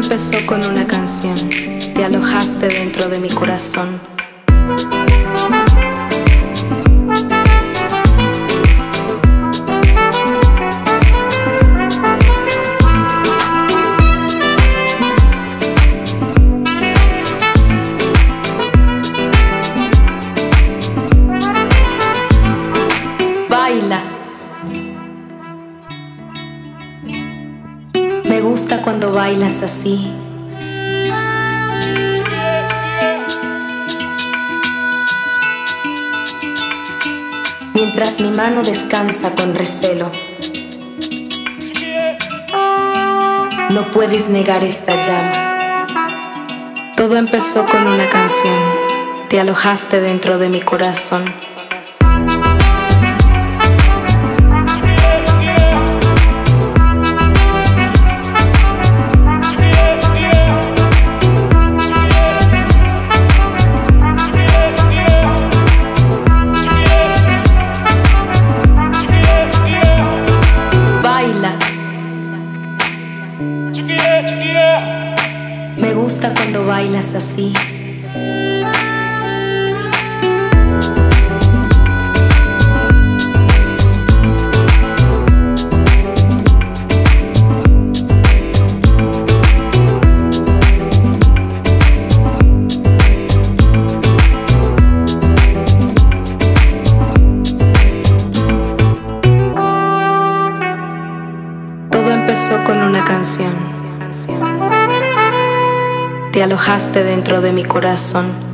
empezó con una canción. Te alojaste dentro de mi corazón. Baila. Me gusta cuando bailas así. Mientras mi mano descansa con recelo. No puedes negar esta llama. Todo empezó con una canción. Te alojaste dentro de mi corazón. Me gusta cuando bailas así. Todo empezó con una canción. Te alojaste dentro de mi corazón.